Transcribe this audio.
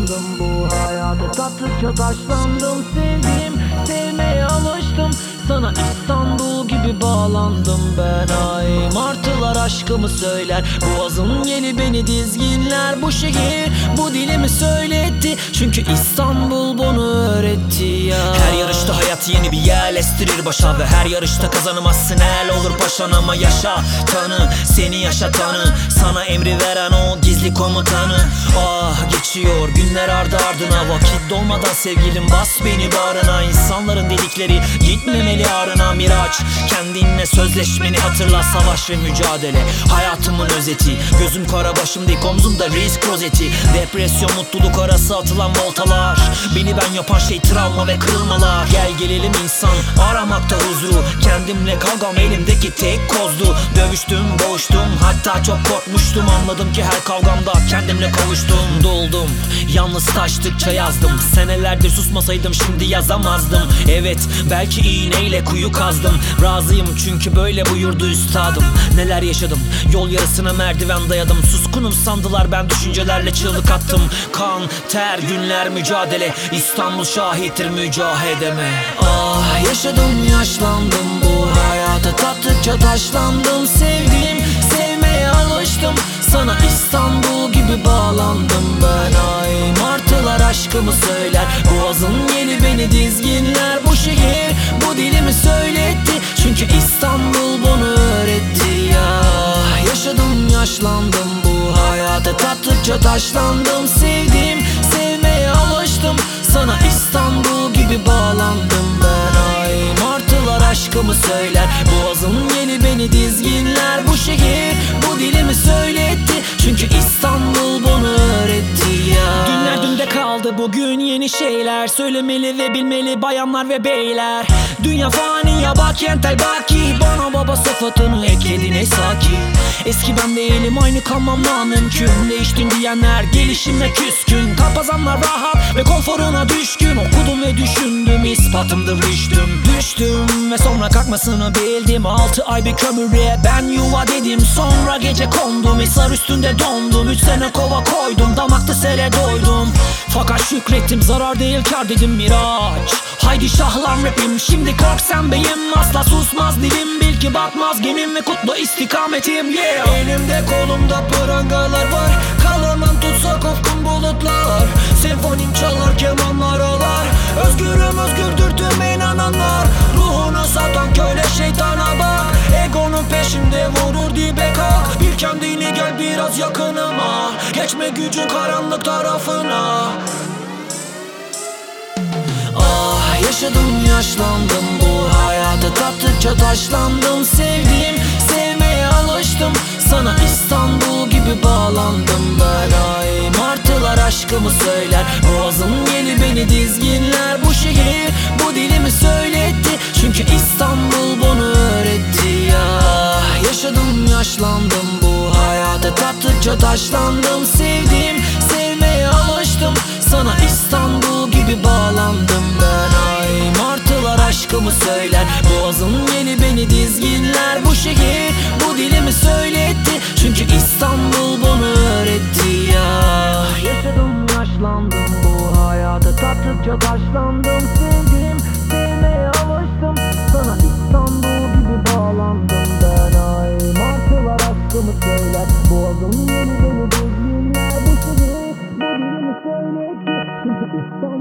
yaşlandım bu hayata. Tattıkça taşlandım, sevdim, sevmeye alıştım. Sana İstanbul gibi bağlandım ben. Ay martılar aşkımı söyler, boğazım yeli beni dizginler. Bu şehir bu dilimi söyletti, çünkü İstanbul bunu öğretti ya. Her yarışta hayat yeni bir yerleştirir başa, ve her yarışta kazanamazsın el olur paşan. Ama yaşa tanı, seni yaşatanı, sana emri veren o gizli komutanı. Ah geçiyor günler ardı ardına, vakit dolmadan sevgilim bas beni bağrına. İnsanların dedikleri gitmemeli arına, miraç kendinle sözleşmeni hatırla. Savaş ve mücadele hayatımın özeti, gözüm kara başım dik omzumda risk rozeti. Depresyon mutluluk arası atılan voltalar, beni ben yapan şey travma ve kırılmalar. Gel gelelim insan aramakta huzuru, kendimle kavgam elimdeki tek kozdu. Dövüştüm boğuştum, hatta çok korkmuştum. Anladım ki her kavgamda kendimle kavuştum. Doldum yalnız taştıkça yazdım, senelerdir susmasaydım şimdi yazamazdım. Evet belki iğneyle kuyu kazdım, razıyım çünkü böyle buyurdu üstadım. Neler yaşadım, yol yarısına merdiven dayadım. Suskunum sandılar, ben düşüncelerle çığlık attım. Kan, ter, günler, mücadele, İstanbul şahittir mücahedeme. Ah yaşadım yaşlandım bu hayata. Tattıkça taşlandım, sevdim, sevmeye alıştım. Sana İstanbul gibi bağlandım ben. Ay martılar aşkımı söyler, boğazım yeli beni dizginler. Bu şehir bu dilimi söyletti, çünkü İstanbul bunu öğretti ya. Yaşadım yaşlandım bu hayata. Tattıkça taşlandım, sevdim, sevmeye alıştım. Sana İstanbul gibi bağlandım ben. Ay martılar aşkımı söyler, boğazım yeli beni dizginler. Bu şehir bu dilimi söyletti, çünkü İstanbul bunu öğretti ya. Günler dünde kaldı, bugün yeni şeyler söylemeli ve bilmeli bayanlar ve beyler. Dünya fani ya bak entel baki, bana baba sıfatını ekledin ey saki. Eski ben değilim, aynı kalmam namümkün. Değiştin diyenler gelişimle küskün. Kalpazanlar rahat ve konforuna düşkün. Okudum ve düşündüm, ispatımdır düştüm ve sonra kalkmasını bildim. 6 ay bir kömüre ben yuva dedim, sonra gece kondum. Hisar üstünde dondum, 3 sene kova koydum, damakta sele doydum. Fakat şükrettim, zarar değil kar dedim miraç. Haydi şahlan rapim, şimdi kalk sen beyim. Asla susmaz dilim, bil ki batmaz gemim ve kutlu istikametim yeah. Elimde kolumda prangalar var, kalamam tutsak ofkun bulutlar. Senfonim çalar, kemanlar ağlar. Özgürüm özgürdür tüm inananlar. Ruhunu satan köle şeytana bak. Egonun peşinde vurur dibe kalk. Bir kendini gel biraz yakınıma, geçme gücün karanlık tarafına. Ah yaşadım yaşlandım bu hayata. Tattıkça taşlandım, sevdim, sevmeye alıştım. Sana İstanbul gibi bağlandım ben. Ay martılar aşkımı söyler, boğazım yeli beni dizginler. Bu şehir bu dilimi söyletti, çünkü İstanbul bunu öğretti ya. Yaşadım yaşlandım bu hayata. Tattıkça taşlandım, sevdim, sevmeye alıştım. Sana İstanbul gibi bağlandım ben. Ay martılar aşkımı söyler, boğazım yeli beni dizginler. Bu şehir bu dilimi söyletti, çünkü İstanbul bunu öğretti ya. Yaşadım yaşlandım bu hayata. Tattıkça taşlandım, sevdim, sevmeye alıştım. Sana İstanbul gibi bağlandım ben. Ay martılar aşkımı söyler, boğazım yeli beni dizginler. Bu şehir bu dilimi söyletti, çünkü İstanbul